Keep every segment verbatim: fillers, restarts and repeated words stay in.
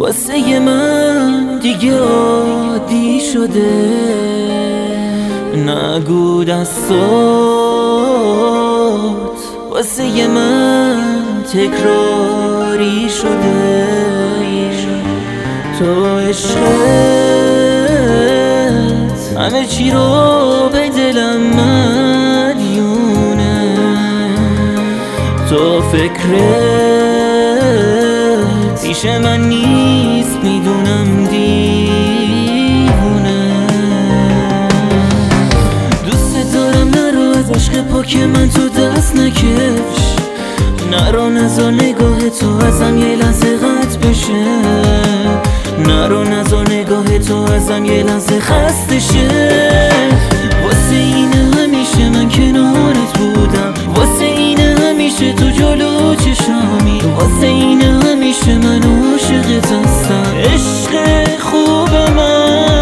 واسه من دیگه عادی شده، نگو دستات واسه من تکراری شده. تو عشقت همه چی رو به دلم مدیونه، تو فکرت پیش من نیست، میدونم دیوونه. دوست دارم نرو از عشق پاک من تو دست نکش، نرو نذار نگاه تو ازم یه لحظه قطع بشه، نرو نذار نگاه تو ازم یه لحظه خسته شه. واسه اینه همیشه من کنارت بودم، واسه اینه همیشه تو جلو چشامی، واسه اینه همیشه من عاشقت هستم. عشق خوب من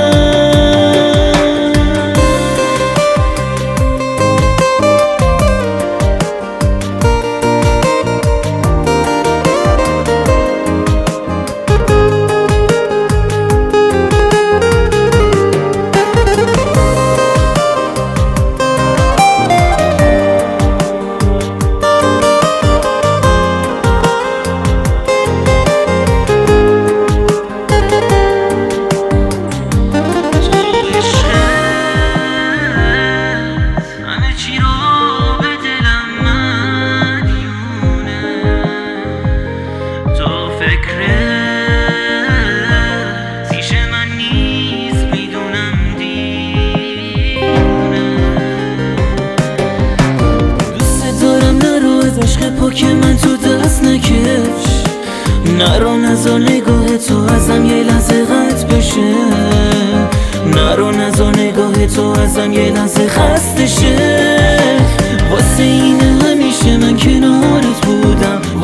که من تو دست نکش، نرو نذار نگاه تو ازم یه لحظه قطع بشه، نرو نذار نگاه تو ازم یه لحظه خسته شه. واسه اینه همیشه من کنارت بودم،